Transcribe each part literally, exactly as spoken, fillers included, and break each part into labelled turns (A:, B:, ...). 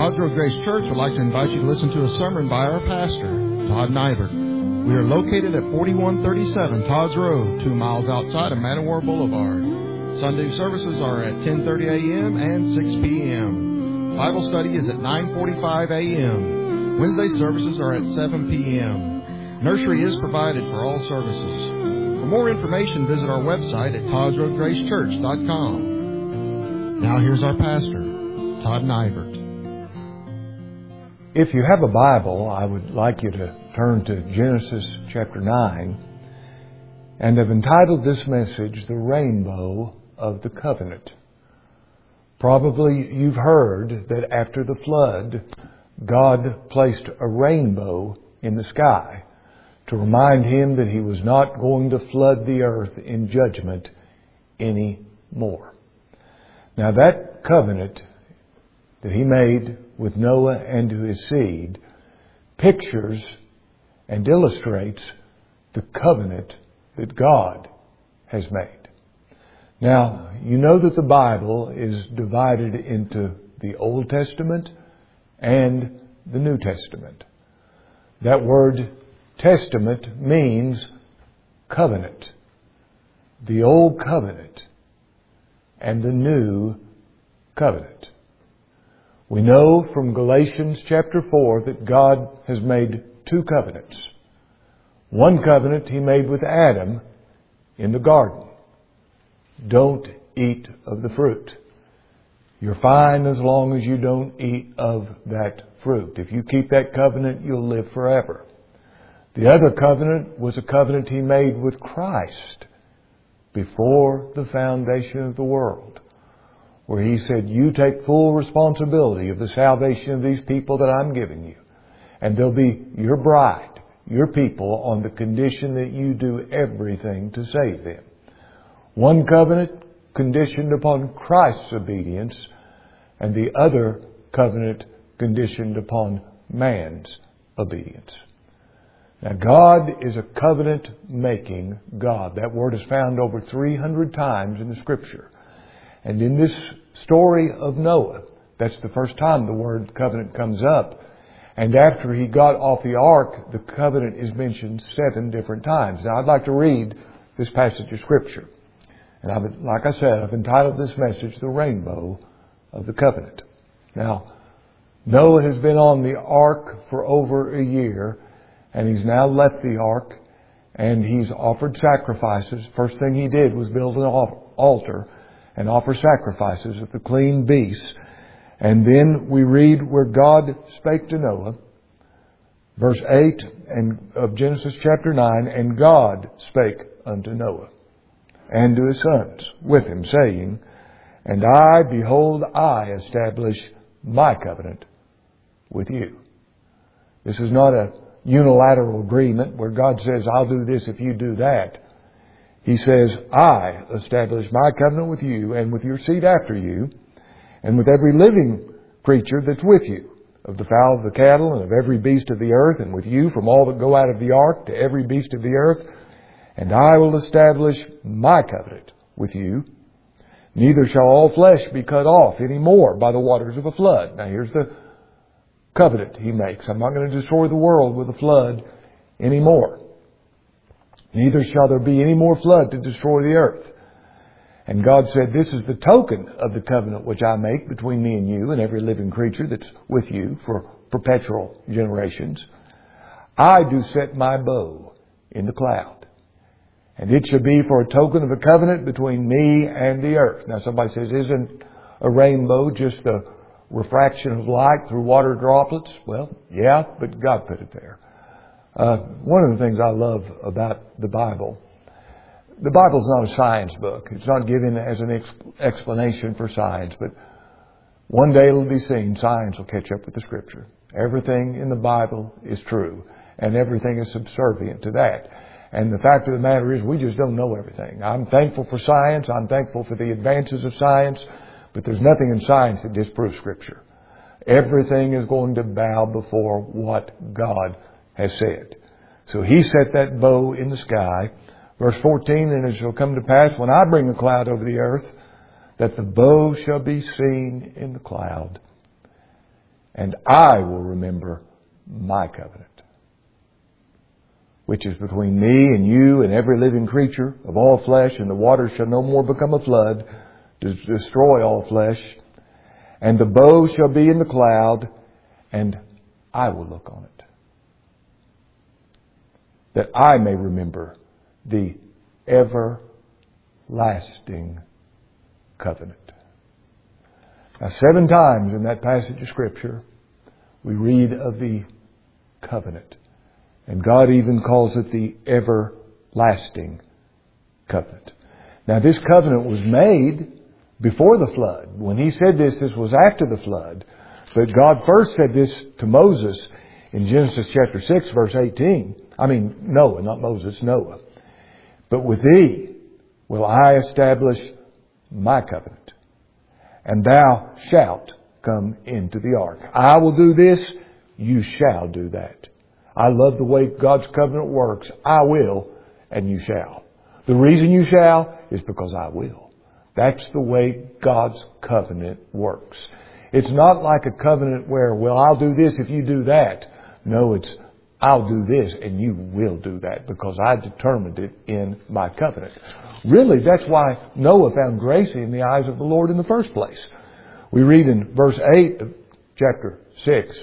A: Todd's Road Grace Church would like to invite you to listen to a sermon by our pastor, Todd Nybert. We are located at forty-one thirty-seven Todd's Road, two miles outside of Man O' War Boulevard. Sunday services are at ten thirty a.m. and six p.m. Bible study is at nine forty-five a.m. Wednesday services are at seven p.m. Nursery is provided for all services. For more information, visit our website at todds road grace church dot com. Now here's our pastor, Todd Nybert.
B: If you have a Bible, I would like you to turn to Genesis chapter nine, and I've entitled this message, The Rainbow of the Covenant. Probably you've heard that after the flood, God placed a rainbow in the sky to remind him that he was not going to flood the earth in judgment anymore. Now that covenant that he made with Noah and to his seed pictures and illustrates the covenant that God has made. Now, you know that the Bible is divided into the Old Testament and the New Testament. That word Testament means covenant. The Old Covenant and the New Covenant. We know from Galatians chapter four that God has made two covenants. One covenant he made with Adam in the garden. Don't eat of the fruit. You're fine as long as you don't eat of that fruit. If you keep that covenant, you'll live forever. The other covenant was a covenant he made with Christ before the foundation of the world, where he said, you take full responsibility of the salvation of these people that I'm giving you. And they'll be your bride, your people, on the condition that you do everything to save them. One covenant conditioned upon Christ's obedience, and the other covenant conditioned upon man's obedience. Now, God is a covenant-making God. That word is found over three hundred times in the Scripture. And in this story of Noah, that's the first time the word covenant comes up. And after he got off the ark, the covenant is mentioned seven different times. Now, I'd like to read this passage of Scripture. And I've, like I said, I've entitled this message, The Rainbow of the Covenant. Now, Noah has been on the ark for over a year, and he's now left the ark, and he's offered sacrifices. First thing he did was build an altar and offer sacrifices of the clean beasts. And then we read where God spake to Noah, verse eight and of Genesis chapter nine, and God spake unto Noah and to his sons with him, saying, and I, behold, I establish my covenant with you. This is not a unilateral agreement where God says, I'll do this if you do that. He says, I establish my covenant with you and with your seed after you, and with every living creature that's with you, of the fowl of the cattle and of every beast of the earth, and with you from all that go out of the ark to every beast of the earth. And I will establish my covenant with you. Neither shall all flesh be cut off any more by the waters of a flood. Now here's the covenant he makes. I'm not going to destroy the world with a flood anymore. Neither shall there be any more flood to destroy the earth. And God said, this is the token of the covenant which I make between me and you and every living creature that's with you for perpetual generations. I do set my bow in the cloud, and it shall be for a token of a covenant between me and the earth. Now somebody says, isn't a rainbow just the refraction of light through water droplets? Well, yeah, but God put it there. Uh, one of the things I love about the Bible, the Bible's not a science book. It's not given as an ex- explanation for science, but one day it'll be seen, science will catch up with the Scripture. Everything in the Bible is true, and everything is subservient to that. And the fact of the matter is, we just don't know everything. I'm thankful for science. I'm thankful for the advances of science. But there's nothing in science that disproves Scripture. Everything is going to bow before what God has said. So he set that bow in the sky. Verse fourteen, and it shall come to pass when I bring a cloud over the earth, that the bow shall be seen in the cloud. and I will remember my covenant, which is between me and you and every living creature of all flesh, and the waters shall no more become a flood to destroy all flesh. And the bow shall be in the cloud, and I will look on it, that I may remember the everlasting covenant. Now, seven times in that passage of Scripture, we read of the covenant. And God even calls it the everlasting covenant. Now, this covenant was made before the flood. When He said this, this was after the flood. But God first said this to Moses in Genesis chapter six, verse eighteen. I mean, Noah, not Moses, Noah. But with thee will I establish my covenant, and thou shalt come into the ark. I will do this, you shall do that. I love the way God's covenant works. I will, and you shall. The reason you shall is because I will. That's the way God's covenant works. It's not like a covenant where, well, I'll do this if you do that. No, it's, I'll do this and you will do that because I determined it in my covenant. Really, that's why Noah found grace in the eyes of the Lord in the first place. We read in verse eight of chapter six,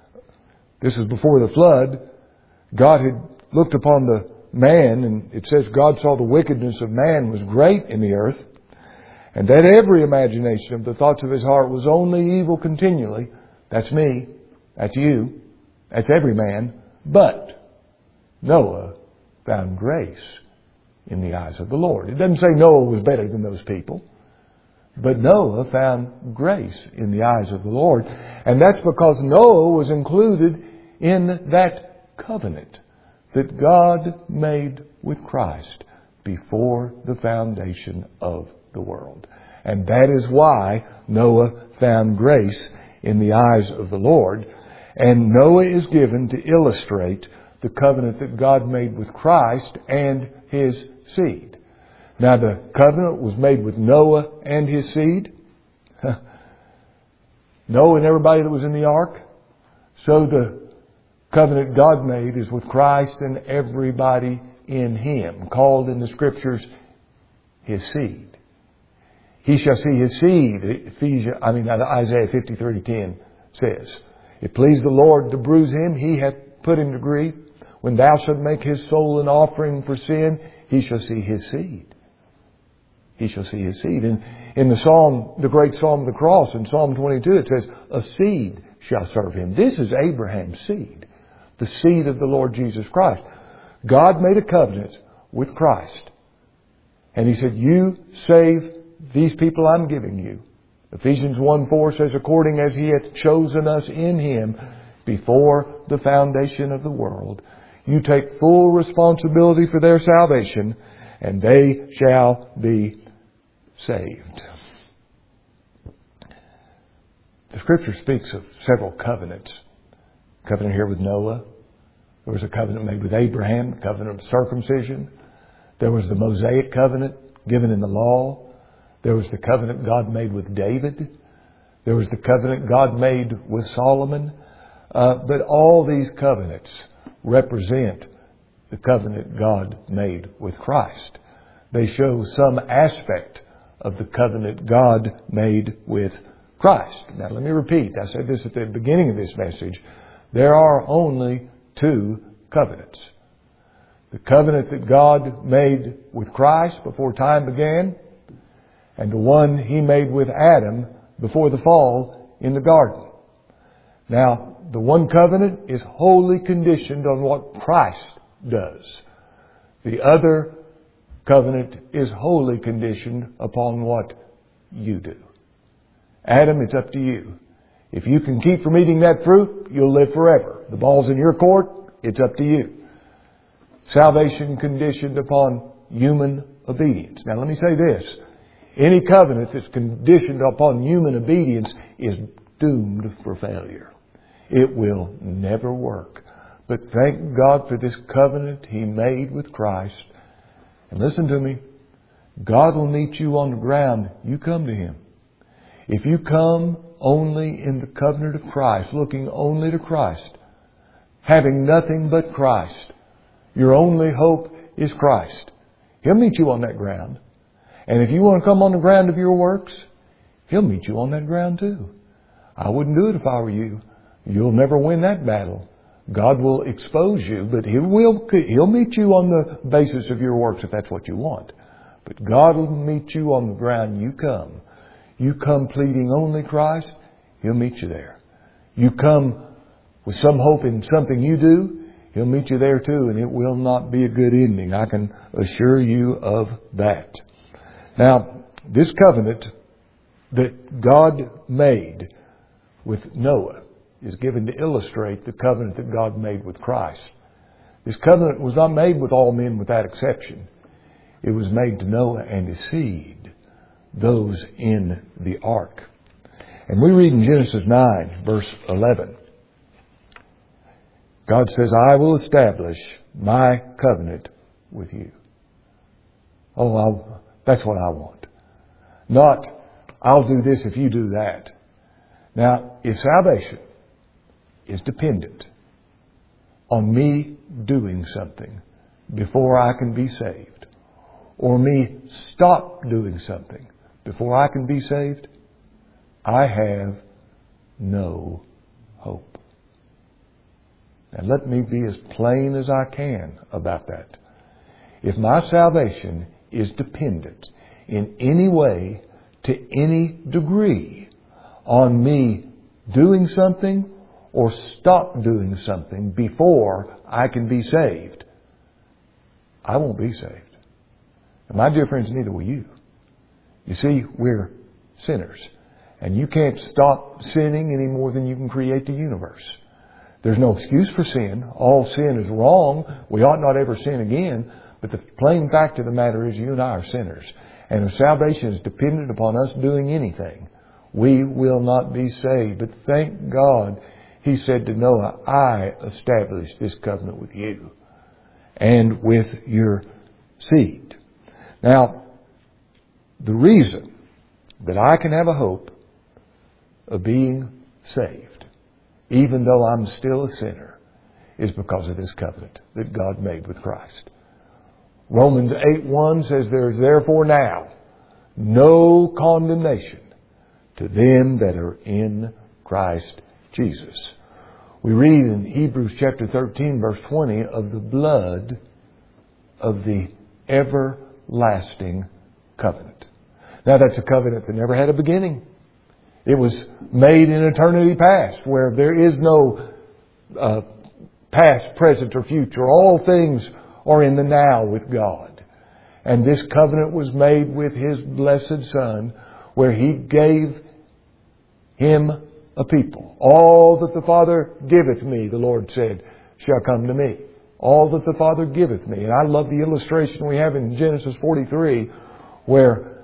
B: this is before the flood. God had looked upon the man, and it says God saw the wickedness of man was great in the earth, and that every imagination of the thoughts of his heart was only evil continually. That's me. That's you. That's every man. But Noah found grace in the eyes of the Lord. It doesn't say Noah was better than those people. But Noah found grace in the eyes of the Lord. And that's because Noah was included in that covenant that God made with Christ before the foundation of the world. And that is why Noah found grace in the eyes of the Lord. And Noah is given to illustrate the covenant that God made with Christ and His seed. Now, the covenant was made with Noah and his seed. Noah and everybody that was in the ark. So the covenant God made is with Christ and everybody in Him, called in the Scriptures His seed. He shall see His seed. Ephesians, I mean Isaiah fifty-three ten says, "It pleased the Lord to bruise him; He hath put him to grief. When thou shalt make his soul an offering for sin, he shall see his seed." He shall see his seed. And in the Psalm, the great Psalm of the Cross, in Psalm twenty-two, it says, "A seed shall serve him." This is Abraham's seed, the seed of the Lord Jesus Christ. God made a covenant with Christ. And He said, "You save these people I'm giving you." Ephesians one four says, "According as He hath chosen us in Him before the foundation of the world, you take full responsibility for their salvation, and they shall be saved." The Scripture speaks of several covenants. Covenant here with Noah. There was a covenant made with Abraham, the covenant of circumcision. There was the Mosaic covenant given in the law. There was the covenant God made with David. There was the covenant God made with Solomon. Uh, but all these covenants represent the covenant God made with Christ. They show some aspect of the covenant God made with Christ. Now let me repeat. I said this at the beginning of this message. There are only two covenants. The covenant that God made with Christ before time began, and the one He made with Adam before the fall in the garden. Now, the one covenant is wholly conditioned on what Christ does. The other covenant is wholly conditioned upon what you do. Adam, it's up to you. If you can keep from eating that fruit, you'll live forever. The ball's in your court. It's up to you. Salvation conditioned upon human obedience. Now let me say this. Any covenant that's conditioned upon human obedience is doomed for failure. It will never work. But thank God for this covenant He made with Christ. And listen to me. God will meet you on the ground. You come to Him. If you come only in the covenant of Christ, looking only to Christ, having nothing but Christ, your only hope is Christ, He'll meet you on that ground. And if you want to come on the ground of your works, He'll meet you on that ground too. I wouldn't do it if I were you. You'll never win that battle. God will expose you, but He will, He'll meet you on the basis of your works if that's what you want. But God will meet you on the ground you come. You come pleading only Christ, He'll meet you there. You come with some hope in something you do, He'll meet you there too, and it will not be a good ending. I can assure you of that. Now, this covenant that God made with Noah is given to illustrate the covenant that God made with Christ. This covenant was not made with all men without exception. It was made to Noah and his seed, those in the ark. And we read in Genesis nine, verse eleven. God says, I will establish my covenant with you. Oh, I'll, that's what I want. Not, I'll do this if you do that. Now, if salvation is dependent on me doing something before I can be saved, or me stop doing something before I can be saved, I have no hope. And let me be as plain as I can about that. If my salvation is dependent in any way, to any degree, on me doing something or stop doing something before I can be saved, I won't be saved. And my dear friends, neither will you. You see, we're sinners. And you can't stop sinning any more than you can create the universe. There's no excuse for sin. All sin is wrong. We ought not ever sin again. But the plain fact of the matter is you and I are sinners. And if salvation is dependent upon us doing anything, we will not be saved. But thank God, He said to Noah, I established this covenant with you and with your seed. Now, the reason that I can have a hope of being saved, even though I'm still a sinner, is because of this covenant that God made with Christ. Romans eight one says, there is therefore now no condemnation to them that are in Christ Jesus. We read in Hebrews chapter thirteen, verse twenty, of the blood of the everlasting covenant. Now, that's a covenant that never had a beginning. It was made in eternity past, where there is no uh, past, present, or future. All things are in the now with God. And this covenant was made with His blessed Son, where He gave Him a people. All that the Father giveth me, the Lord said, shall come to me. All that the Father giveth me. And I love the illustration we have in Genesis forty-three, where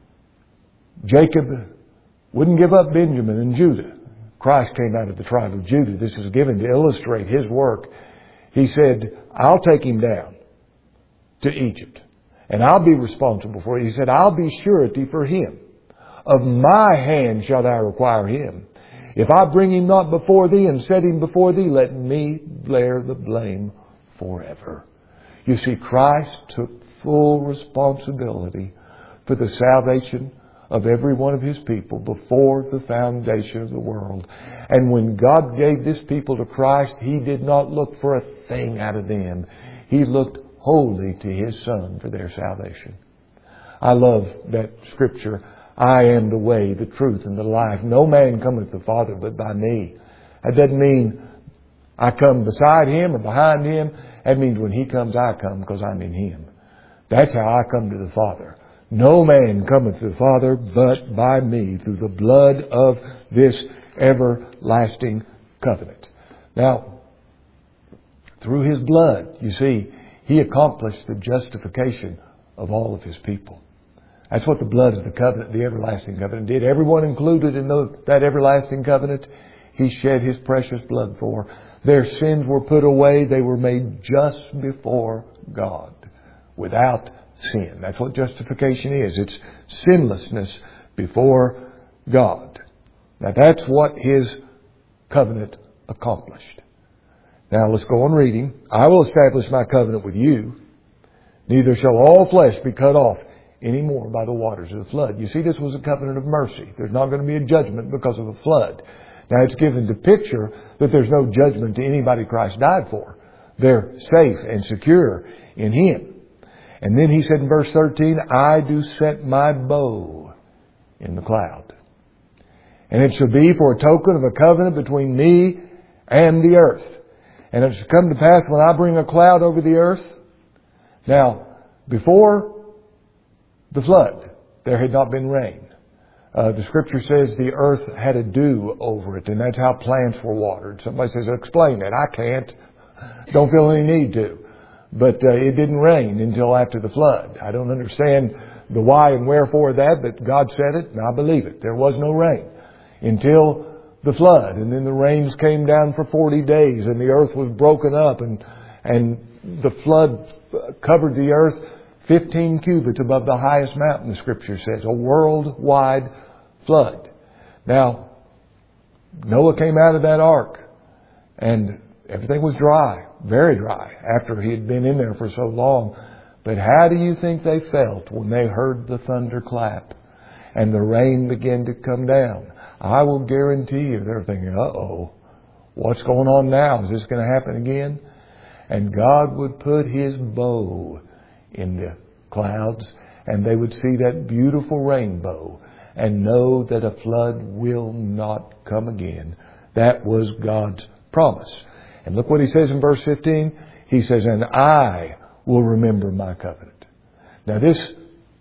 B: Jacob wouldn't give up Benjamin and Judah. Christ came out of the tribe of Judah. This is given to illustrate His work. He said, I'll take him down to Egypt, and I'll be responsible for it. He said, I'll be surety for him. Of my hand shalt thou require him. If I bring him not before thee and set him before thee, let me bear the blame forever. You see, Christ took full responsibility for the salvation of every one of His people before the foundation of the world. And when God gave this people to Christ, He did not look for a thing out of them. He looked wholly to His Son for their salvation. I love that scripture, I am the way, the truth, and the life. No man cometh to the Father but by me. That doesn't mean I come beside Him or behind Him. That means when He comes, I come because I'm in Him. That's how I come to the Father. No man cometh to the Father but by me, through the blood of this everlasting covenant. Now, through His blood, you see, He accomplished the justification of all of His people. That's what the blood of the covenant, the everlasting covenant, did. Everyone included in those, that everlasting covenant, He shed His precious blood for. Their sins were put away. They were made just before God, without sin. That's what justification is. It's sinlessness before God. Now that's what His covenant accomplished. Now let's go on reading. I will establish my covenant with you. Neither shall all flesh be cut off any more by the waters of the flood. You see, this was a covenant of mercy. There's not going to be a judgment because of a flood. Now it's given to picture that there's no judgment to anybody Christ died for. They're safe and secure in Him. And then He said in verse thirteen, I do set my bow in the cloud. And it shall be for a token of a covenant between me and the earth. And it shall come to pass when I bring a cloud over the earth. Now, before the flood, there had not been rain. Uh, the Scripture says the earth had a dew over it, and that's how plants were watered. Somebody says, explain that. I can't. Don't feel any need to. But uh, it didn't rain until after the flood. I don't understand the why and wherefore of that, but God said it, and I believe it. There was no rain until the flood, and then the rains came down for forty days, and the earth was broken up, and and the flood covered the earth fifteen cubits above the highest mountain, the Scripture says. A worldwide flood. Now, Noah came out of that ark, and everything was dry, very dry, after he had been in there for so long. But how do you think they felt when they heard the thunder clap and the rain began to come down? I will guarantee you they're thinking, uh-oh, what's going on now? Is this going to happen again? And God would put His bow in the clouds, and they would see that beautiful rainbow and know that a flood will not come again. That was God's promise. And look what He says in verse fifteen. He says, and I will remember my covenant. Now this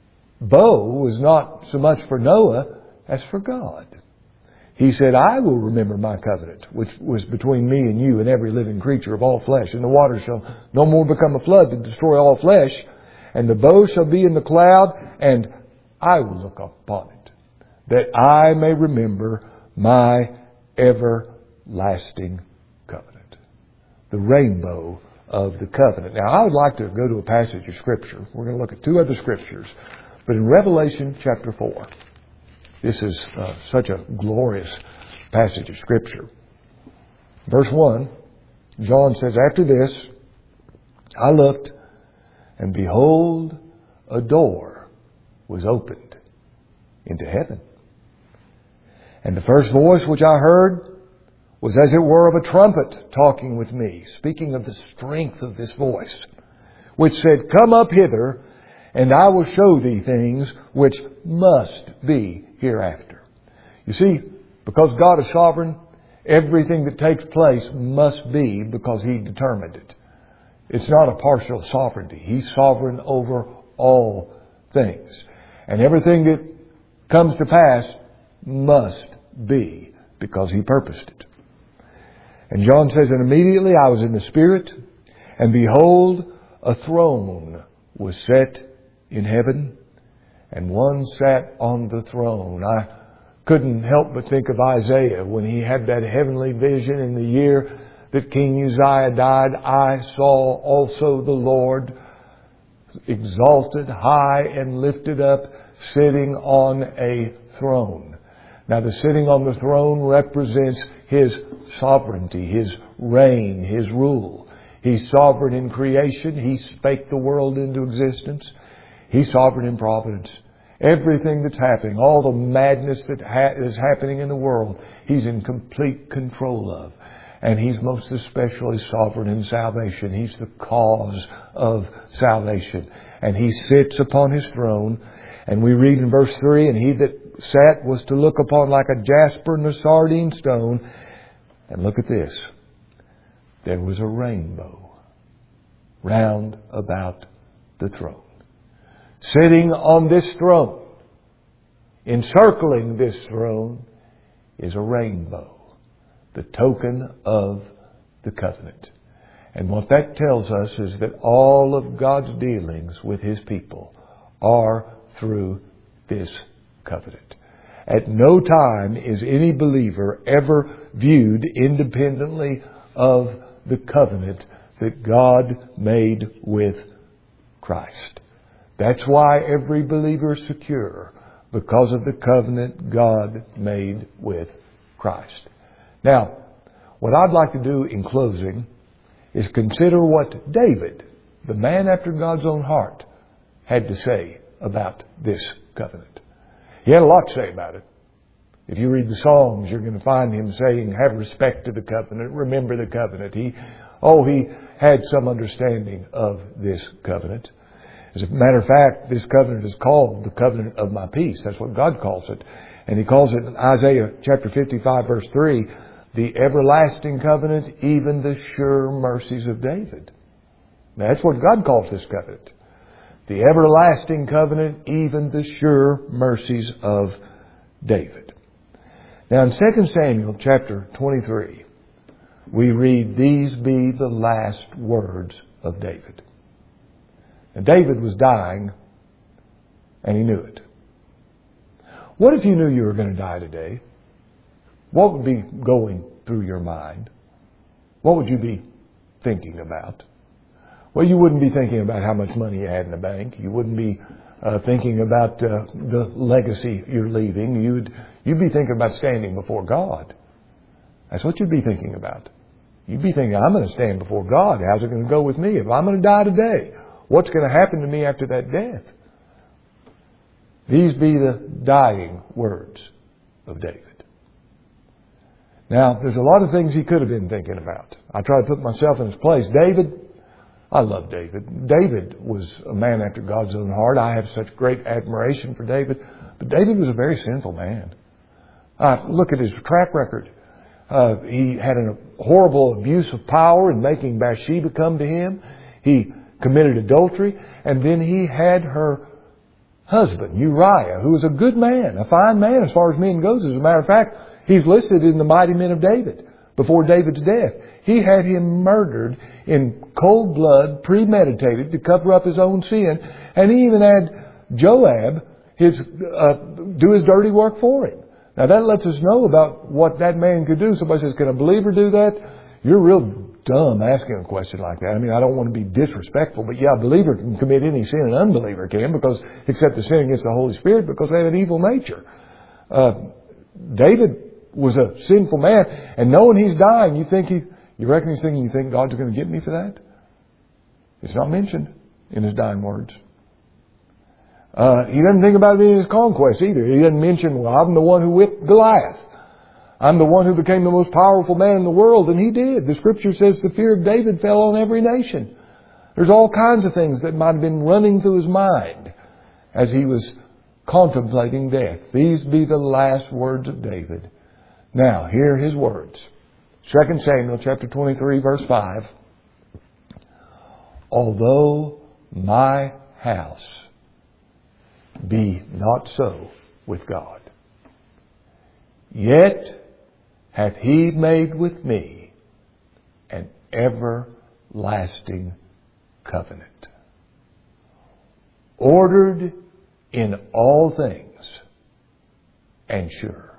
B: bow was not so much for Noah as for God. He said, I will remember my covenant, which was between me and you and every living creature of all flesh. And the waters shall no more become a flood to destroy all flesh. And the bow shall be in the cloud, and I will look upon it, that I may remember my everlasting covenant. The rainbow of the covenant. Now, I would like to go to a passage of Scripture. We're going to look at two other Scriptures. But in Revelation chapter four, this is uh, such a glorious passage of Scripture. Verse one, John says, after this, I looked, and behold, a door was opened into heaven. And the first voice which I heard was as it were of a trumpet talking with me, speaking of the strength of this voice, which said, come up hither, and I will show thee things which must be hereafter. You see, because God is sovereign, everything that takes place must be because He determined it. It's not a partial sovereignty. He's sovereign over all things. And everything that comes to pass must be because He purposed it. And John says, and immediately I was in the Spirit, and behold, a throne was set in heaven, and one sat on the throne. I couldn't help but think of Isaiah when he had that heavenly vision in the year that King Uzziah died. I saw also the Lord exalted high and lifted up, sitting on a throne. Now the sitting on the throne represents His sovereignty, His reign, His rule. He's sovereign in creation. He spake the world into existence. He's sovereign in providence. Everything that's happening, all the madness that ha- is happening in the world, He's in complete control of. And He's most especially sovereign in salvation. He's the cause of salvation. And He sits upon His throne. And we read in verse three, and He that sat was to look upon like a jasper and a sardine stone. And look at this. There was a rainbow round about the throne. Sitting on this throne, encircling this throne, is a rainbow, the token of the covenant. And what that tells us is that all of God's dealings with His people are through this covenant. At no time is any believer ever viewed independently of the covenant that God made with Christ. That's why every believer is secure, because of the covenant God made with Christ. Now, what I'd like to do in closing is consider what David, the man after God's own heart, had to say about this covenant. He had a lot to say about it. If you read the Psalms, you're going to find him saying, have respect to the covenant, remember the covenant. He, oh, he had some understanding of this covenant. As a matter of fact, this covenant is called the covenant of my peace. That's what God calls it. And He calls it in Isaiah chapter fifty-five verse three, the everlasting covenant, even the sure mercies of David. Now, that's what God calls this covenant. The everlasting covenant, even the sure mercies of David. Now in Second Samuel chapter twenty-three, we read, these be the last words of David. And David was dying, and he knew it. What if you knew you were going to die today? What would be going through your mind? What would you be thinking about? Well, you wouldn't be thinking about how much money you had in the bank. You wouldn't be uh, thinking about uh, the legacy you're leaving. You'd, you'd be thinking about standing before God. That's what you'd be thinking about. You'd be thinking, I'm going to stand before God. How's it going to go with me? If I'm going to die today, what's going to happen to me after that death? These be the dying words of David. Now, there's a lot of things he could have been thinking about. I try to put myself in his place. David, I love David. David was a man after God's own heart. I have such great admiration for David. But David was a very sinful man. Uh, look at his track record. Uh, he had a horrible abuse of power in making Bathsheba come to him. He committed adultery. And then he had her husband, Uriah, who was a good man, a fine man as far as men goes. As a matter of fact, he's listed in the mighty men of David before David's death. He had him murdered in cold blood, premeditated to cover up his own sin. And he even had Joab his, uh, do his dirty work for him. Now that lets us know about what that man could do. Somebody says, can a believer do that? You're real dumb asking a question like that. I mean, I don't want to be disrespectful, but yeah, a believer can commit any sin an unbeliever can, because except the sin against the Holy Spirit, because they have an evil nature. Uh, David was a sinful man, and knowing he's dying, you think he, you reckon he's thinking, you think God's going to get me for that? It's not mentioned in his dying words. Uh, he doesn't think about it in his conquest either. He doesn't mention, well, I'm the one who whipped Goliath. I'm the one who became the most powerful man in the world, and he did. The Scripture says the fear of David fell on every nation. There's all kinds of things that might have been running through his mind as he was contemplating death. These be the last words of David. Now, hear his words. Second Samuel chapter twenty-three, verse five. Although my house be not so with God, yet hath He made with me an everlasting covenant, ordered in all things and sure.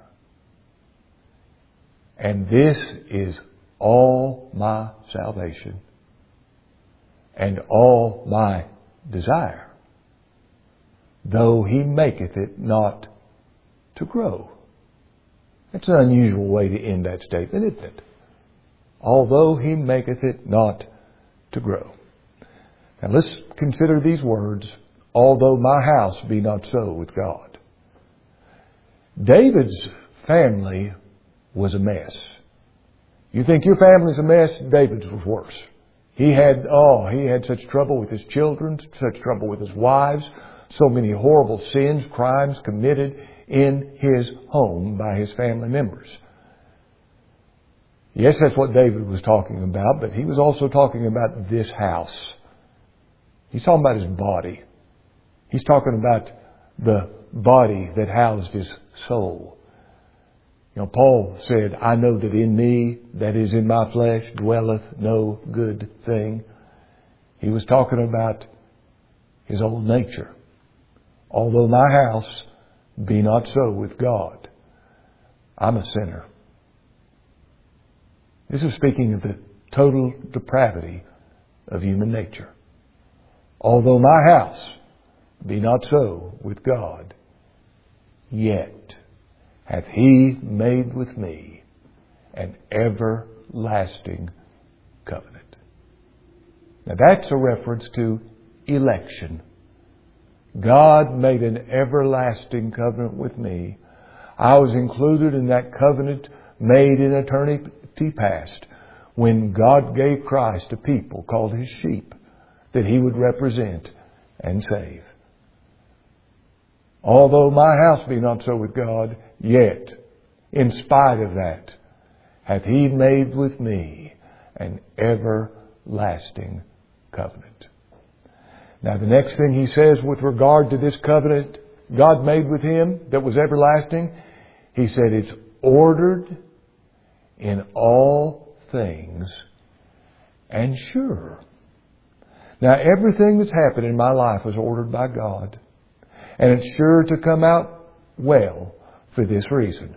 B: And this is all my salvation and all my desire, though He maketh it not to grow. That's an unusual way to end that statement, isn't it? Although He maketh it not to grow. Now let's consider these words, although my house be not so with God. David's family was a mess. You think your family's a mess? David's was worse. He had, oh, he had such trouble with his children, such trouble with his wives, so many horrible sins, crimes committed in his home by his family members. Yes, that's what David was talking about, but he was also talking about this house. He's talking about his body. He's talking about the body that housed his soul. You know, Paul said, I know that in me, that is in my flesh, dwelleth no good thing. He was talking about his old nature. Although my house be not so with God, I'm a sinner. This is speaking of the total depravity of human nature. Although my house be not so with God, yet hath He made with me an everlasting covenant. Now that's a reference to election. God made an everlasting covenant with me. I was included in that covenant made in eternity past when God gave Christ a people called His sheep that He would represent and save. Although my house be not so with God, yet, in spite of that, hath He made with me an everlasting covenant. Now the next thing He says with regard to this covenant God made with Him that was everlasting, He said it's ordered in all things and sure. Now everything that's happened in my life was ordered by God. And it's sure to come out well for this reason.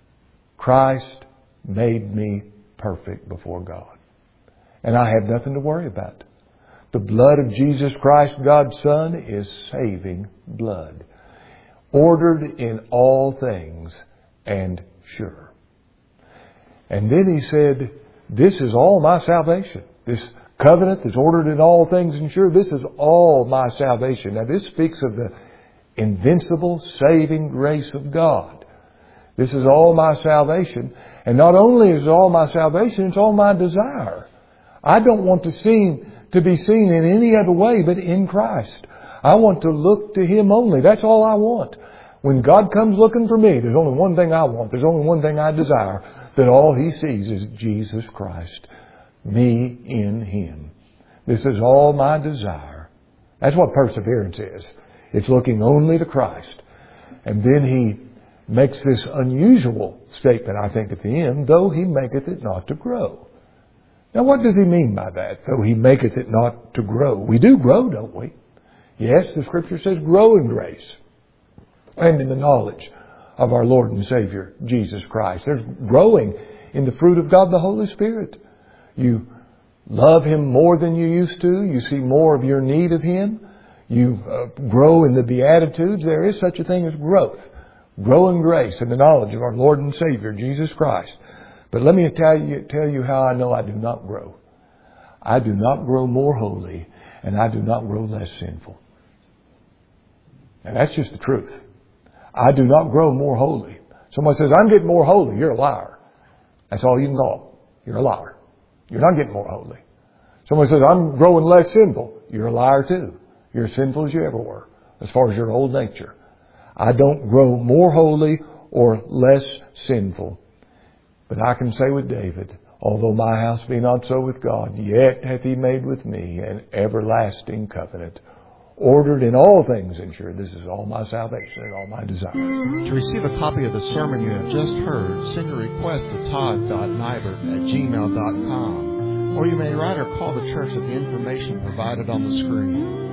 B: Christ made me perfect before God. And I have nothing to worry about. The blood of Jesus Christ, God's Son, is saving blood. Ordered in all things and sure. And then He said, this is all my salvation. This covenant that's ordered in all things and sure, this is all my salvation. Now this speaks of the invincible saving grace of God. This is all my salvation. And not only is it all my salvation, it's all my desire. I don't want to seem to be seen in any other way but in Christ. I want to look to Him only. That's all I want. When God comes looking for me, there's only one thing I want. There's only one thing I desire. That all He sees is Jesus Christ. Me in Him. This is all my desire. That's what perseverance is. It's looking only to Christ. And then He makes this unusual statement, I think, at the end, though He maketh it not to grow. Now, what does He mean by that? Though He maketh it not to grow. We do grow, don't we? Yes, the Scripture says grow in grace and in the knowledge of our Lord and Savior, Jesus Christ. There's growing in the fruit of God, the Holy Spirit. You love Him more than you used to. You see more of your need of Him. You uh, grow in the Beatitudes. There is such a thing as growth. Grow in grace and the knowledge of our Lord and Savior, Jesus Christ. But let me tell you, tell you how I know I do not grow. I do not grow more holy, and I do not grow less sinful. And that's just the truth. I do not grow more holy. Someone says, I'm getting more holy. You're a liar. That's all you can call. You're a liar. You're not getting more holy. Someone says, I'm growing less sinful. You're a liar too. You're as sinful as you ever were, as far as your old nature. I don't grow more holy or less sinful. But I can say with David, although my house be not so with God, yet hath He made with me an everlasting covenant, ordered in all things and sure. This is all my salvation and all my desire.
A: To receive a copy of the sermon you have just heard, send your request to todd dot nybert at gmail dot com. Or you may write or call the church at the information provided on the screen.